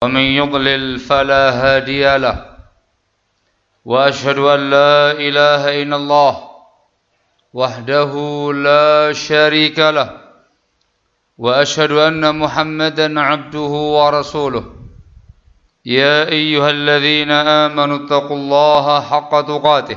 ومن يضلل فلا هادي له وأشهد أن لا إله إلا الله وحده لا شريك له وأشهد أن محمدا عبده ورسوله يا أيها الذين آمنوا اتقوا الله حق تقاته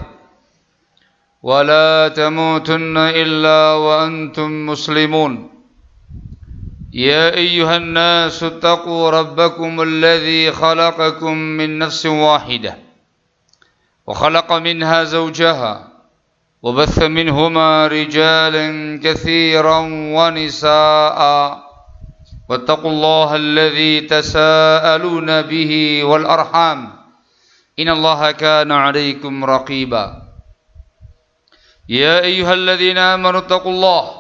ولا تموتن إلا وأنتم مسلمون يا أيها الناس اتقوا ربكم الذي خلقكم من نفس واحدة وخلق منها زوجها وبث منهما رجالا كثيرا ونساء واتقوا الله الذي تساءلون به والأرحام إن الله كان عليكم رقيبا يا أيها الذين آمنوا اتقوا الله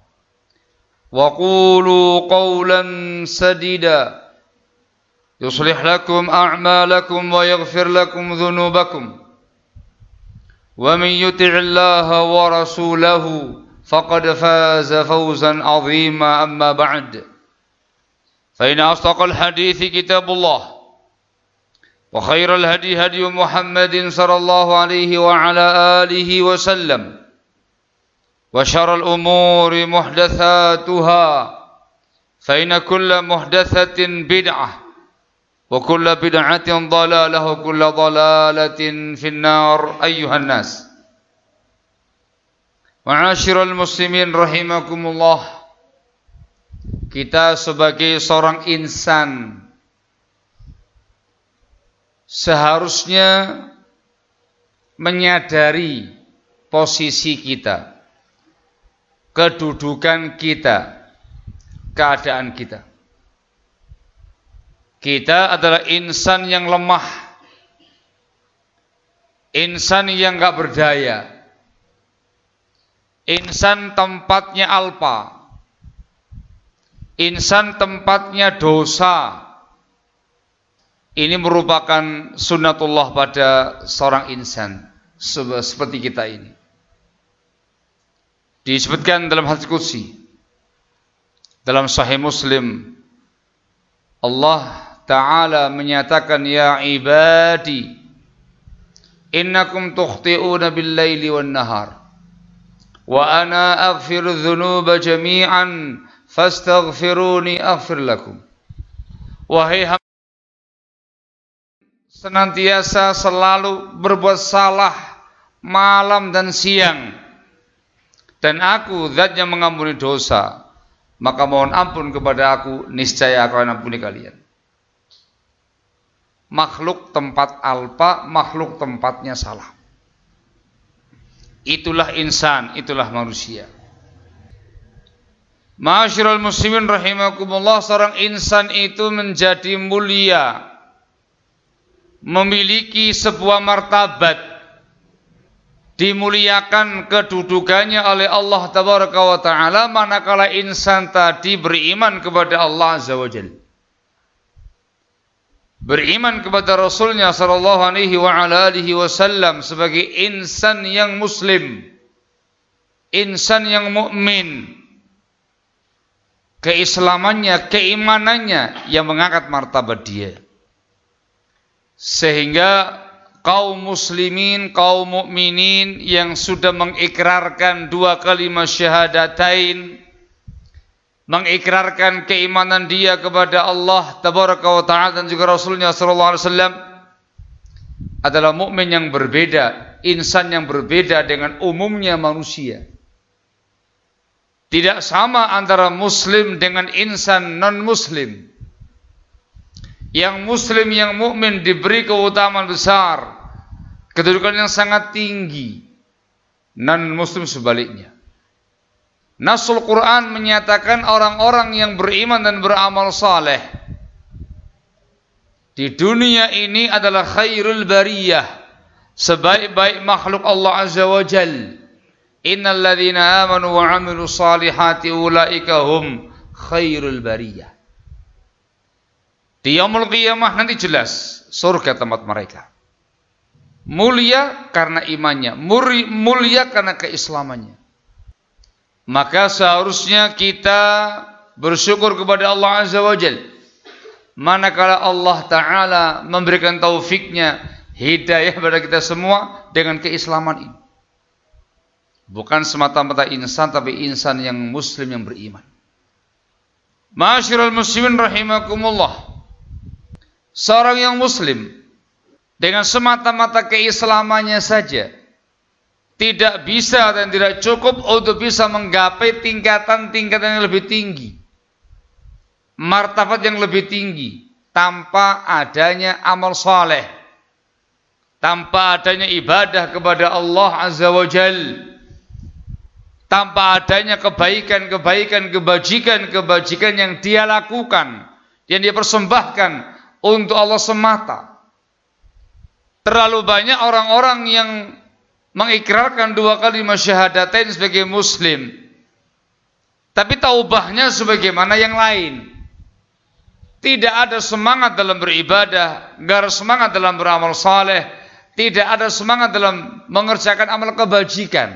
وقولوا قولا سديدا يصلح لكم أعمالكم ويغفر لكم ذنوبكم ومن يطع الله ورسوله فقد فاز فوزا عظيما أما بعد فإن أصدق الحديث كتاب الله وخير الهدي هدي محمد صلى الله عليه وعلى آله وسلم وشر الأمور محدثاتها فإن كل محدثة بدعة وكل بدعة ضلالة وكل ضلالة في النار أيها الناس معاشر المسlimin rahimakumullah. Kita sebagai seorang insan seharusnya menyadari posisi kita, kedudukan kita, keadaan kita. Kita adalah insan yang lemah, insan yang gak berdaya, insan tempatnya alpa, insan tempatnya dosa. Ini merupakan sunnatullah pada seorang insan seperti kita ini. Disebutkan dalam hadis qudsi dalam Sahih Muslim, Allah Ta'ala menyatakan, ya ibadi innakum tukhti'una bil-laili wan-nahar wa ana aghfiru dhunuba jami'an fastaghfiruni aghfir lakum. Wahai hamba, senantiasa selalu berbuat salah malam dan siang, dan aku zat yang mengampuni dosa, maka mohon ampun kepada aku, niscaya aku akan ampuni kalian. Makhluk tempat alpa, makhluk tempatnya salah. Itulah insan, itulah manusia. Ma'asyiral muslimin rahimakumullah, seorang insan itu menjadi mulia, memiliki sebuah martabat, dimuliakan kedudukannya oleh Allah Tabaraka wa Ta'ala manakala insan tadi beriman kepada Allah Azza wa Jalla, beriman kepada Rasulnya sallallahu alaihi wa ala alihi wasallam sebagai insan yang muslim, insan yang mukmin. Keislamannya, keimanannya yang mengangkat martabat dia, sehingga kaum muslimin, kaum mukminin yang sudah mengikrarkan dua kalimat syahadatain, mengikrarkan keimanan dia kepada Allah Tabaraka wa Ta'ala dan juga Rasulnya sallallahu alaihi wasallam, adalah mukmin yang berbeda, insan yang berbeda dengan umumnya manusia. Tidak sama antara muslim dengan insan non-muslim. Yang muslim, yang mukmin diberi keutamaan besar, kedudukan yang sangat tinggi. Non-muslim sebaliknya. Nasul Quran menyatakan orang-orang yang beriman dan beramal saleh di dunia ini adalah khairul bariyah, sebaik-baik makhluk Allah Azza wa Jalla. Innal ladzina amanu wa 'amilus salihati ulaika hum khairul bariyah. Di yaumul qiyamah nanti jelas surga tempat mereka. Mulia karena imannya, mulia karena keislamannya. Maka seharusnya kita bersyukur kepada Allah Azza wa Jalla manakala Allah Ta'ala memberikan taufiknya, hidayah kepada kita semua dengan keislaman ini. Bukan semata-mata insan, tapi insan yang muslim, yang beriman. Ma'asyiral muslimin rahimakumullah. Seorang yang muslim dengan semata-mata keislamannya saja tidak bisa dan tidak cukup untuk bisa menggapai tingkatan-tingkatan yang lebih tinggi, martabat yang lebih tinggi, tanpa adanya amal saleh, tanpa adanya ibadah kepada Allah Azza wa Jalla, tanpa adanya kebaikan-kebaikan, kebajikan-kebajikan yang dia lakukan, yang dia persembahkan untuk Allah semata. Terlalu banyak orang-orang yang mengikrarkan 2 kalimat syahadatain sebagai muslim, tapi taubahnya sebagaimana yang lain. Tidak ada semangat dalam beribadah, tidak ada semangat dalam beramal saleh, tidak ada semangat dalam mengerjakan amal kebajikan.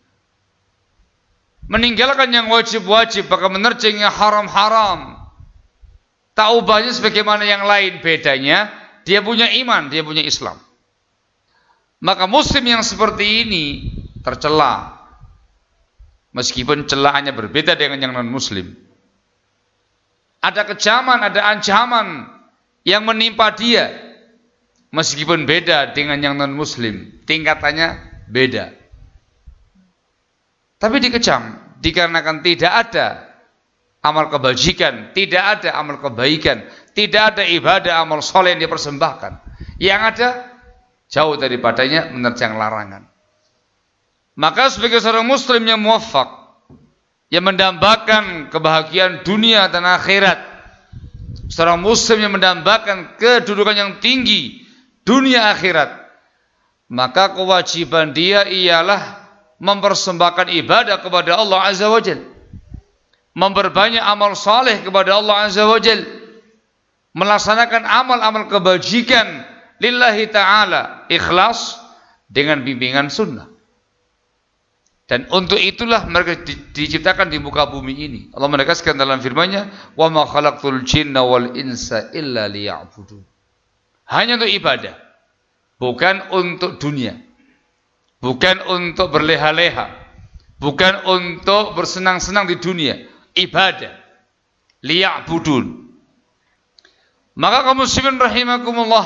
Meninggalkan yang wajib-wajib, bahkan menerjang yang haram-haram. Taubahnya sebagaimana yang lain, bedanya dia punya iman, dia punya Islam. Maka muslim yang seperti ini tercela, meskipun celaannya berbeda dengan yang non-muslim. Ada kecaman, ada ancaman yang menimpa dia, meskipun beda dengan yang non-muslim, tingkatannya beda. Tapi dikecam dikarenakan tidak ada amal kebajikan, tidak ada amal kebaikan, tidak ada ibadah amal soleh yang dipersembahkan. Yang ada jauh daripadanya menerjang larangan. Maka sebagai seorang muslim yang muwaffaq, yang mendambakan kebahagiaan dunia dan akhirat, seorang muslim yang mendambakan kedudukan yang tinggi dunia akhirat, maka kewajiban dia ialah mempersembahkan ibadah kepada Allah Azza wa Jalla, memperbanyak amal saleh kepada Allah Azza wa Jalla, melaksanakan amal-amal kebajikan lillahi ta'ala, ikhlas dengan bimbingan sunnah. Dan untuk itulah mereka diciptakan di muka bumi ini. Allah menegaskan dalam firman-Nya, "Wa ma khalaqtul jinna wal insa illa liya'budun." Hanya untuk ibadah, bukan untuk dunia, bukan untuk berleha-leha, bukan untuk bersenang-senang di dunia. Ibadah, liya'budun. Maka kaum muslimin rahimakumullah,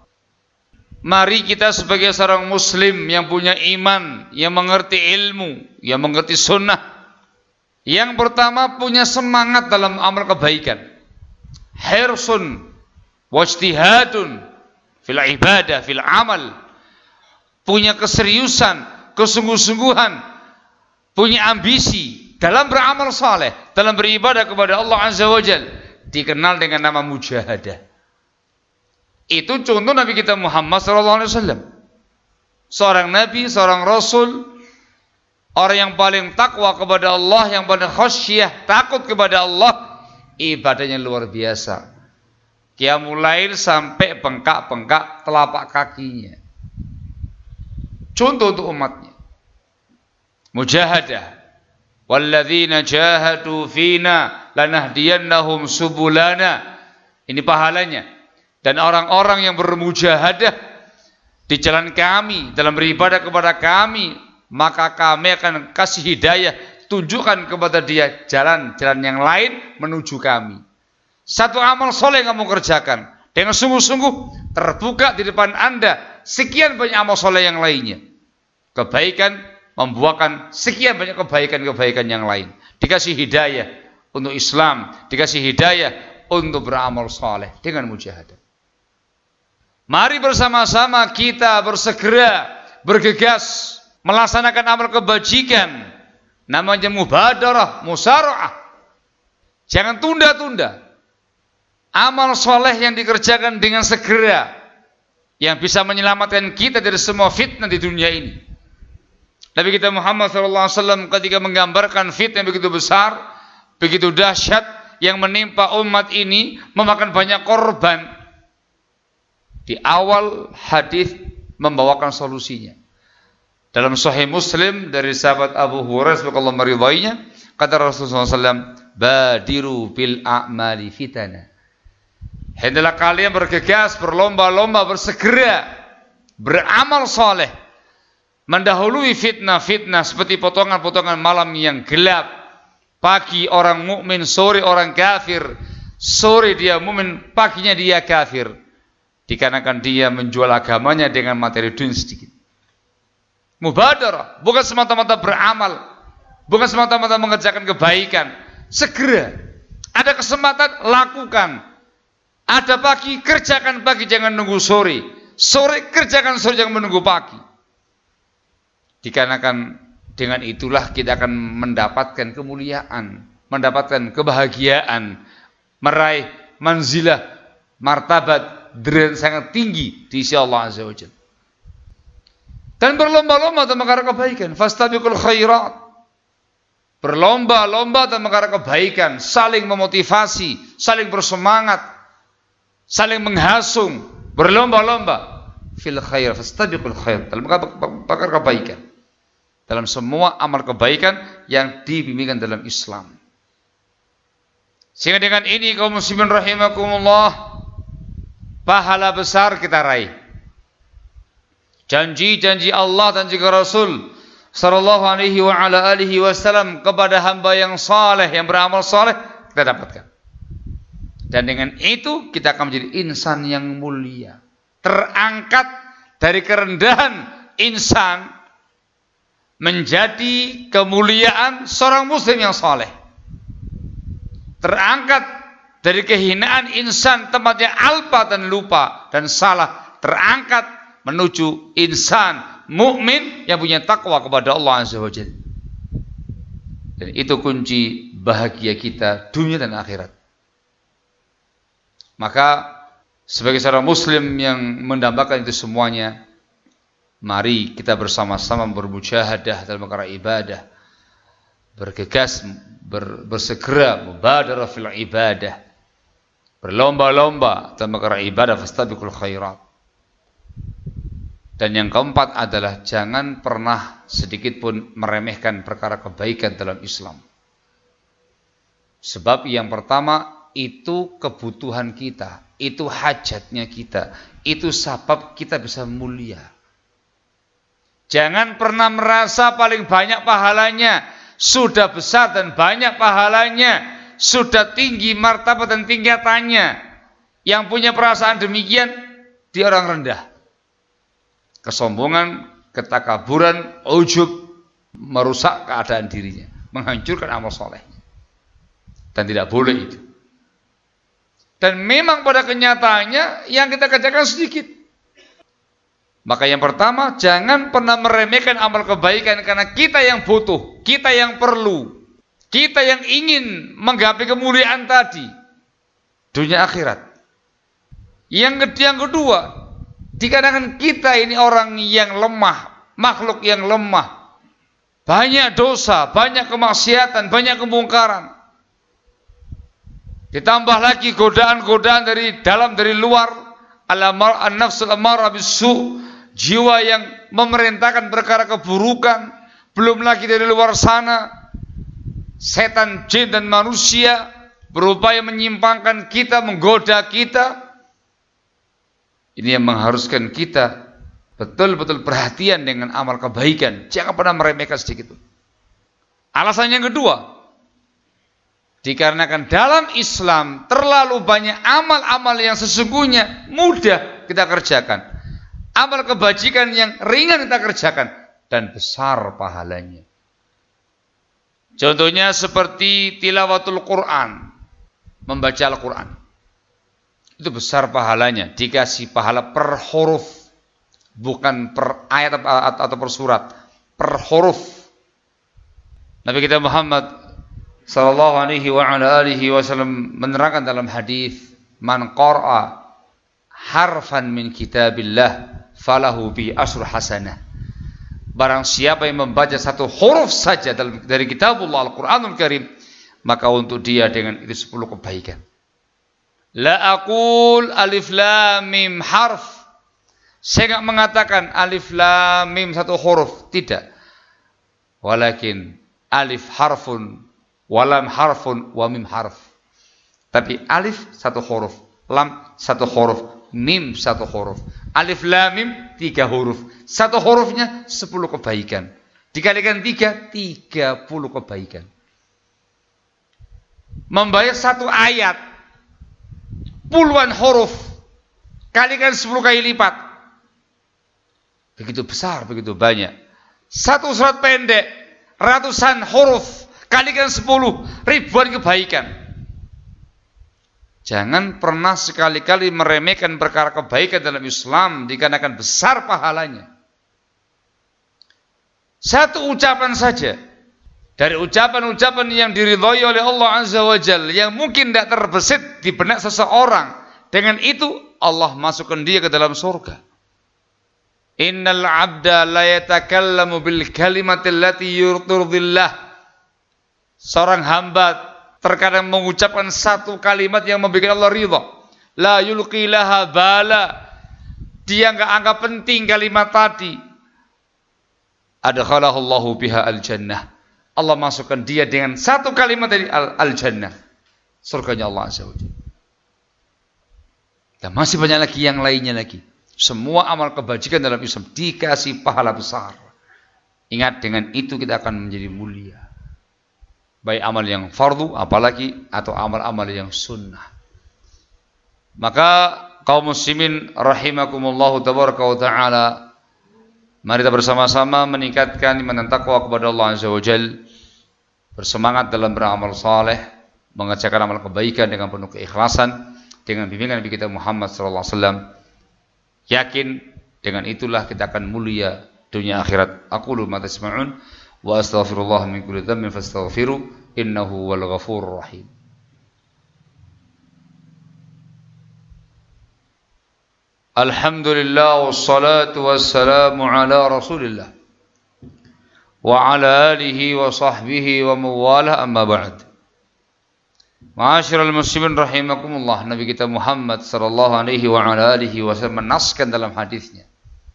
mari kita sebagai seorang muslim yang punya iman, yang mengerti ilmu, yang mengerti sunnah, yang pertama punya semangat dalam amal kebaikan, hirsun wajtihadun fil ibadah, fil amal, punya keseriusan, kesungguh-sungguhan, punya ambisi dalam beramal saleh, dalam beribadah kepada Allah Azza wa Jalla, dikenal dengan nama mujahadah. Itu contoh Nabi kita Muhammad SAW, seorang Nabi, seorang Rasul, orang yang paling takwa kepada Allah, yang paling khasyah, takut kepada Allah, ibadahnya luar biasa. Qiyamul lail sampai bengkak-bengkak telapak kakinya. Contoh untuk umatnya. Mujahadah. Walladzina jahadu fina lanahdiyannahum subulana. Ini pahalanya. Dan orang-orang yang bermujahadah di jalan kami, dalam beribadah kepada kami, maka kami akan kasih hidayah, tunjukkan kepada dia jalan-jalan yang lain menuju kami. Satu amal soleh yang kamu kerjakan dengan sungguh-sungguh, terbuka di depan Anda sekian banyak amal soleh yang lainnya. Kebaikan membuahkan sekian banyak kebaikan-kebaikan yang lain. Dikasih hidayah untuk Islam, dikasih hidayah untuk beramal soleh dengan mujahadah. Mari bersama-sama kita bersegera, bergegas melaksanakan amal kebajikan, namanya mubadarah, musara'ah. Jangan tunda-tunda. Amal soleh yang dikerjakan dengan segera, yang bisa menyelamatkan kita dari semua fitnah di dunia ini. Nabi kita Muhammad SAW ketika menggambarkan fitnah yang begitu besar, begitu dahsyat yang menimpa umat ini, memakan banyak korban, di awal hadis membawakan solusinya. Dalam Sahih Muslim dari sahabat Abu Hurairah semoga Allah meridainya, kata Rasulullah SAW, badiru bil a'mali fitana. Hendaklah kalian bergegas, berlomba-lomba, bersegera beramal soleh, mendahului fitnah-fitnah seperti potongan-potongan malam yang gelap. Pagi orang mukmin, sore orang kafir. Sore dia mukmin, paginya dia kafir. Dikarenakan dia menjual agamanya dengan materi dunia sedikit. Mubadarah, bukan semata-mata beramal, bukan semata-mata mengerjakan kebaikan. Segera, ada kesempatan lakukan. Ada pagi, kerjakan pagi, jangan nunggu sore. Sore, kerjakan sore, jangan menunggu pagi. Dikarenakan dengan itulah kita akan mendapatkan kemuliaan, mendapatkan kebahagiaan, meraih manzilah, martabat, derajat sangat tinggi di sisi Allah Azza wa Jalla. Dan berlomba-lomba dalam perkara kebaikan. Fastabiqul khairat. Berlomba-lomba dalam perkara kebaikan, saling memotivasi, saling bersemangat, saling menghasung, berlomba-lomba fil khair, fastabiqul khair, dalam perkara kebaikan, dalam semua amal kebaikan yang dibimbingkan dalam Islam. Sehingga dengan ini kaum muslimin rahimakumullah, pahala besar kita raih. Janji-janji Allah dan juga Rasul sallallahu alaihi wa ala alihi wasallam kepada hamba yang saleh, yang beramal saleh, kita dapatkan. Dan dengan itu kita akan menjadi insan yang mulia, terangkat dari kerendahan insan menjadi kemuliaan seorang muslim yang saleh, terangkat dari kehinaan insan tempatnya alpa dan lupa dan salah, terangkat menuju insan mukmin yang punya takwa kepada Allah Azza wa Jalla. Dan itu kunci bahagia kita dunia dan akhirat. Maka sebagai seorang muslim yang mendambakan itu semuanya, mari kita bersama-sama bermujahadah dalam perkara ibadah, bergegas, bersegera, mubadarah fil ibadah, berlomba-lomba dalam perkara ibadah, fastabiqul khairat. Dan yang keempat adalah jangan pernah sedikit pun meremehkan perkara kebaikan dalam Islam. Sebab yang pertama, itu kebutuhan kita, itu hajatnya kita, itu sebab kita bisa mulia. Jangan pernah merasa paling banyak pahalanya, sudah besar dan banyak pahalanya, sudah tinggi martabat dan tingkatannya. Yang punya perasaan demikian, dia orang rendah. Kesombongan, ketakaburan, ujub, merusak keadaan dirinya, menghancurkan amal solehnya. Dan tidak boleh itu. Dan memang pada kenyataannya yang kita kerjakan sedikit. Maka yang pertama, jangan pernah meremehkan amal kebaikan karena kita yang butuh, kita yang perlu, kita yang ingin menggapai kemuliaan tadi, dunia akhirat. Yang kedua, dikarenakan kita ini orang yang lemah, makhluk yang lemah, banyak dosa, banyak kemaksiatan, banyak kemungkaran. Ditambah lagi godaan-godaan dari dalam, dari luar, an-nafsul ammarah bis-su', jiwa yang memerintahkan perkara keburukan, belum lagi dari luar sana setan, jin dan manusia berupaya menyimpangkan kita, menggoda kita. Ini yang mengharuskan kita betul-betul perhatian dengan amal kebaikan, jangan pernah meremehkan sedikit pun. Alasan yang kedua, dikarenakan dalam Islam terlalu banyak amal-amal yang sesungguhnya mudah kita kerjakan, amal kebajikan yang ringan kita kerjakan dan besar pahalanya. Contohnya seperti tilawatul Quran, membaca Al-Quran, itu besar pahalanya, dikasih pahala per huruf, bukan per ayat atau per surat, per huruf. Nabi kita Muhammad sallallahu alaihi wa ala alihi wasallam menerangkan dalam hadis, man qara'a harfan min kitabillah falahu bi asru hasanah. Barang siapa yang membaca satu huruf saja dari kitabullah Al-Quranul Karim, maka untuk dia dengan itu 10 kebaikan. La aqul alif lam mim harf. Saya enggak mengatakan alif lam mim satu huruf, tidak. Walakin alif harfun, walam harfun, wa mim harf. Tapi alif satu huruf, Lam 1 huruf, mim 1 huruf, alif lam mim 3 huruf. 1 hurufnya 10 kebaikan. Dikalikan 3, 30 kebaikan. Membayar 1 ayat, puluhan huruf, kalikan 10 kali lipat. Begitu besar, begitu banyak. 1 surat pendek, ratusan huruf, kalikan 10, ribuan kebaikan. Jangan pernah sekali-kali meremehkan perkara kebaikan dalam Islam, dikarenakan besar pahalanya. 1 ucapan saja dari ucapan-ucapan yang diridhai oleh Allah Azza wa Jalla, yang mungkin tidak terbesit di benak seseorang, dengan itu Allah masukkan dia ke dalam surga. Innal abda la yatakallamu bil kalimati allati yurdillah. Seorang hamba terkadang mengucapkan 1 kalimat yang membuat Allah ridha. La yulqi laha bala. Dia enggak anggap penting kalimat tadi. Adkhalahu Allahu biha al-jannah. Allah masukkan dia dengan 1 kalimat dari al-jannah, surganya Allah Azza wa Jalla. Dan masih banyak lagi yang lainnya lagi. Semua amal kebajikan dalam Islam dikasih pahala besar. Ingat, dengan itu kita akan menjadi mulia. Baik amal yang fardu, apalagi atau amal-amal yang sunnah. Maka kaum muslimin rahimakumullahu tabaraka wa ta'ala, mari kita bersama-sama meningkatkan iman dan takwa kepada Allah Azza wa Jalla. Bersemangat dalam beramal saleh, mengerjakan amal kebaikan dengan penuh keikhlasan, dengan bimbingan Nabi kita Muhammad sallallahu alaihi wasallam. Yakin dengan itulah kita akan mulia dunia akhirat. Aqulu ma tasma'un wa astaghfirullah min kulli dhanbin fastaghfiru innahu wal ghafurur rahim. Alhamdulillah wassalatu wassalamu ala Rasulillah wa ala alihi wa sahbihi wa mawalah, amma ba'd. Ma'asyiral muslimin rahimakumullah, Nabi kita Muhammad sallallahu alaihi wa ala alihi wasallam menaskan dalam hadisnya,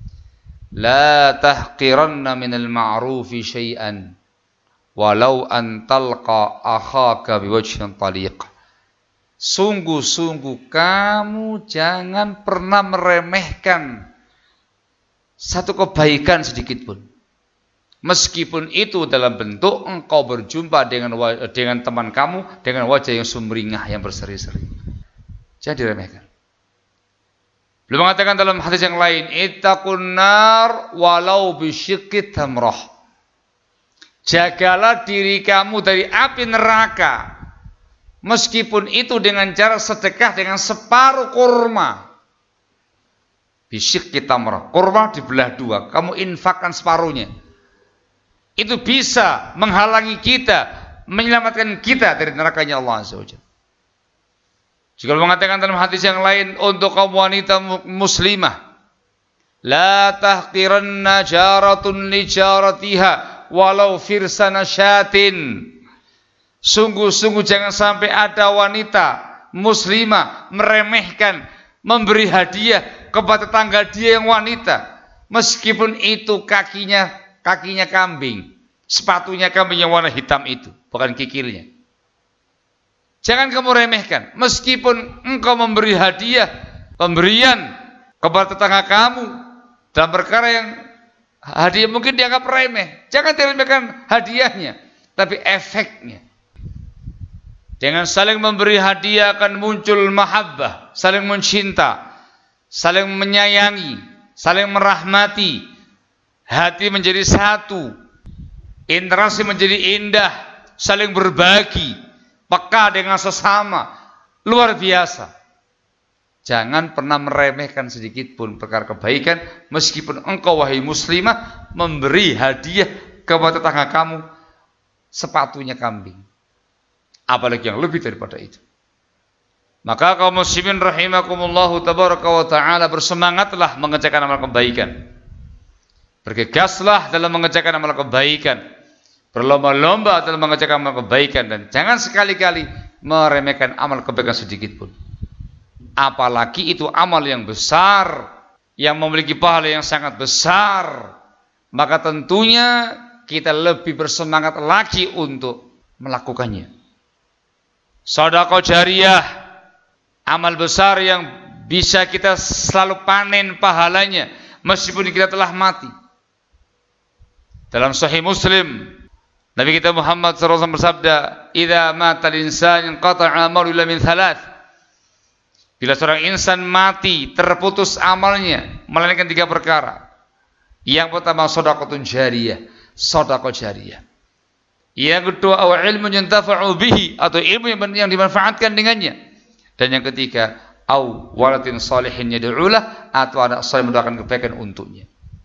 la tahqiranna minal ma'rufi syai'an walau an talqa akhaka biwajhin taliq. Sungguh-sungguh kamu jangan pernah meremehkan 1 kebaikan sedikit pun, meskipun itu dalam bentuk engkau berjumpa dengan teman kamu dengan wajah yang sumringah, yang berseri-seri. Jangan diremehkan. Beliau mengatakan dalam hadis yang lain, ittaqun nar walau bisyiqqi tamrah. Jagalah diri kamu dari api neraka, meskipun itu dengan cara sedekah dengan separuh kurma. Bisyiqqi tamrah, kurma dibelah 2, kamu infakkan separuhnya. Itu bisa menghalangi kita, menyelamatkan kita dari nerakanya Allah Azza wa Jalla. Jika mengatakan dalam hadis yang lain untuk kaum wanita muslimah, la tahqiranna jaratun li jaratiha walau firsana syatin. Sungguh-sungguh jangan sampai ada wanita muslimah meremehkan memberi hadiah kepada tetangga dia yang wanita, meskipun itu kakinya kambing, sepatunya kambing yang warna hitam itu, bukan kikilnya. Jangan kamu remehkan, meskipun engkau memberi hadiah, pemberian kepada tetangga kamu dalam perkara yang hadiah mungkin dianggap remeh, jangan diremehkan hadiahnya, tapi efeknya. Dengan saling memberi hadiah akan muncul mahabbah, saling mencinta, saling menyayangi, saling merahmati. Hati menjadi satu, interaksi menjadi indah, saling berbagi, peka dengan sesama, luar biasa. Jangan pernah meremehkan sedikit pun perkara kebaikan, meskipun engkau wahai muslimah memberi hadiah kepada tetangga kamu sepatunya kambing, apalagi yang lebih daripada itu. Maka kaum muslimin rahimakumullahu tabaraka wa ta'ala, bersemangatlah mengerjakan amal kebaikan. Bergegaslah dalam mengerjakan amal kebaikan, berlomba-lomba dalam mengerjakan amal kebaikan, dan jangan sekali-kali meremehkan amal kebaikan sedikit pun. Apalagi itu amal yang besar, yang memiliki pahala yang sangat besar, maka tentunya kita lebih bersemangat lagi untuk melakukannya. Sedekah jariyah Amal besar yang bisa kita selalu panen pahalanya meskipun kita telah mati. Dalam Sahih Muslim, Nabi kita Muhammad SAW bersabda, "Idza mata al-insan inqata'a amalu illa min thalath." Bila seorang insan mati, terputus amalnya melainkan 3 perkara. Yang pertama shadaqatun jariyah, sedekah jariyah. Yang kedua aw ilmun yuntafa'u bihi, atau ilmu yang dimanfaatkan dengannya. Dan yang ketiga aw waladin salihin yad'ulah, atau anak saleh mendoakan kebaikan untuknya.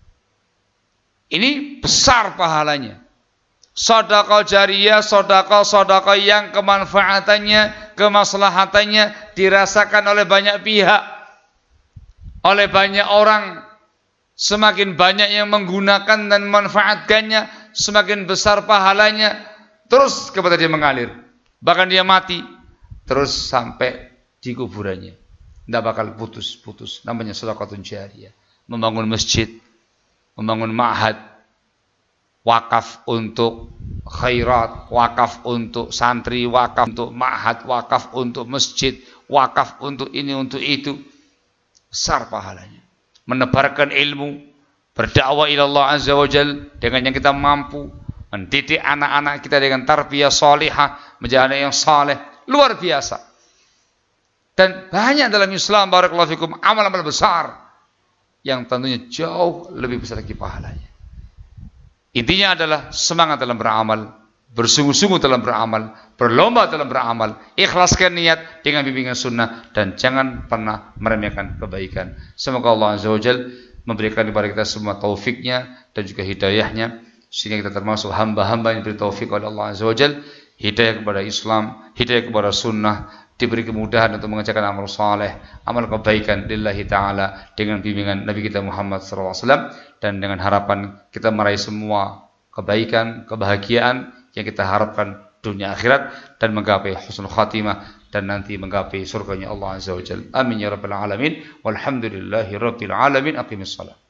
Ini besar pahalanya. Sedekah jariyah, sedekah yang kemanfaatannya, kemaslahatannya dirasakan oleh banyak pihak, oleh banyak orang. Semakin banyak yang menggunakan dan memanfaatkannya, semakin besar pahalanya, terus kepada dia mengalir. Bahkan dia mati, terus sampai di kuburannya. Tidak bakal putus-putus. Namanya sedekah jariyah. Membangun masjid, membangun ma'had, wakaf untuk khairat, wakaf untuk santri, wakaf untuk ma'had, wakaf untuk masjid, wakaf untuk ini, untuk itu. Besar pahalanya. Menebarkan ilmu, berdakwah ila Allah Azza wa Jal dengan yang kita mampu, mendidik anak-anak kita dengan tarbiyah salihah, menjadi anak yang saleh, luar biasa. Dan banyak dalam Islam, barakallahu fikum, amal-amal besar yang tentunya jauh lebih besar lagi pahalanya. Intinya adalah semangat dalam beramal, bersungguh-sungguh dalam beramal, berlomba dalam beramal, ikhlaskan niat dengan bimbingan sunnah, dan jangan pernah meremehkan kebaikan. Semoga Allah Azza wa Jal memberikan kepada kita semua taufiknya dan juga hidayahnya, sehingga kita termasuk hamba-hamba yang diberi taufik oleh Allah Azza wa Jal, hidayah kepada Islam, hidayah kepada sunnah, diberi kemudahan untuk mengerjakan amal saleh, amal kebaikan lillahi ta'ala dengan bimbingan Nabi kita Muhammad SAW, dan dengan harapan kita meraih semua kebaikan, kebahagiaan yang kita harapkan dunia akhirat, dan menggapai husnul khatimah, dan nanti menggapai surganya Allah Azza wa Jalla. Amin ya rabbal alamin. Walhamdulillahi rabbil alamin. Aqimissalah.